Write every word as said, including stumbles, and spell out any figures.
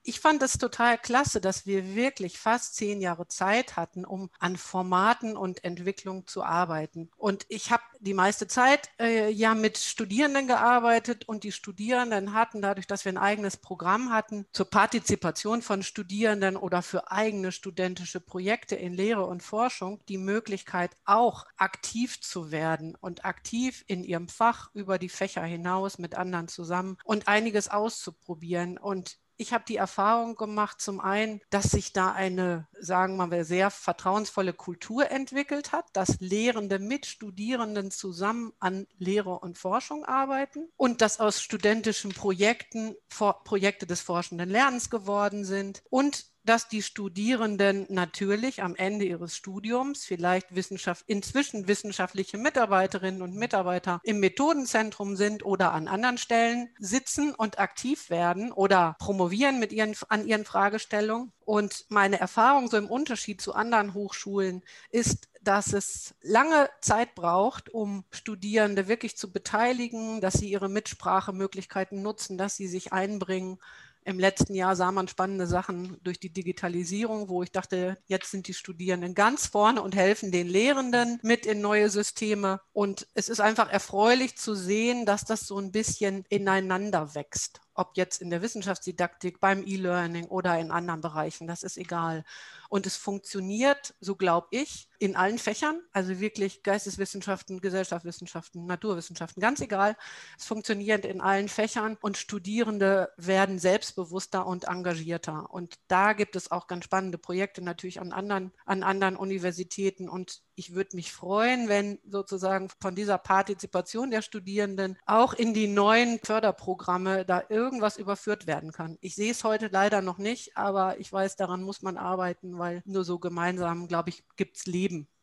ich fand es total klasse, dass wir wirklich fast zehn Jahre Zeit hatten, um an Formaten und Entwicklung zu arbeiten. Und ich habe die meiste Zeit äh, ja mit Studierenden gearbeitet und die Studierenden hatten, dadurch, dass wir ein eigenes Programm hatten, zur Partizipation von Studierenden oder für eigene studentische Projekte in Lehre und Forschung die Möglichkeit, auch aktiv zu werden und aktiv in ihrem Fach über die Fächer hinaus mit anderen zusammen und einiges auszuprobieren. Und ich habe die Erfahrung gemacht, zum einen, dass sich da eine, sagen wir mal, sehr vertrauensvolle Kultur entwickelt hat, dass Lehrende mit Studierenden zusammen an Lehre und Forschung arbeiten und dass aus studentischen Projekten For- Projekte des forschenden Lernens geworden sind und dass die Studierenden natürlich am Ende ihres Studiums vielleicht Wissenschaft, inzwischen wissenschaftliche Mitarbeiterinnen und Mitarbeiter im Methodenzentrum sind oder an anderen Stellen sitzen und aktiv werden oder promovieren mit ihren, an ihren Fragestellungen. Und meine Erfahrung so im Unterschied zu anderen Hochschulen ist, dass es lange Zeit braucht, um Studierende wirklich zu beteiligen, dass sie ihre Mitsprachemöglichkeiten nutzen, dass sie sich einbringen. Im letzten Jahr sah man spannende Sachen durch die Digitalisierung, wo ich dachte, jetzt sind die Studierenden ganz vorne und helfen den Lehrenden mit in neue Systeme. Und es ist einfach erfreulich zu sehen, dass das so ein bisschen ineinander wächst. Ob jetzt in der Wissenschaftsdidaktik, beim E-Learning oder in anderen Bereichen, das ist egal. Und es funktioniert, so glaube ich, in allen Fächern, also wirklich Geisteswissenschaften, Gesellschaftswissenschaften, Naturwissenschaften, ganz egal. Es funktioniert in allen Fächern und Studierende werden selbstbewusster und engagierter. Und da gibt es auch ganz spannende Projekte natürlich an anderen, an anderen Universitäten. Und ich würde mich freuen, wenn sozusagen von dieser Partizipation der Studierenden auch in die neuen Förderprogramme da irgendwas überführt werden kann. Ich sehe es heute leider noch nicht, aber ich weiß, daran muss man arbeiten, weil nur so gemeinsam, glaube ich, gibt es Leben.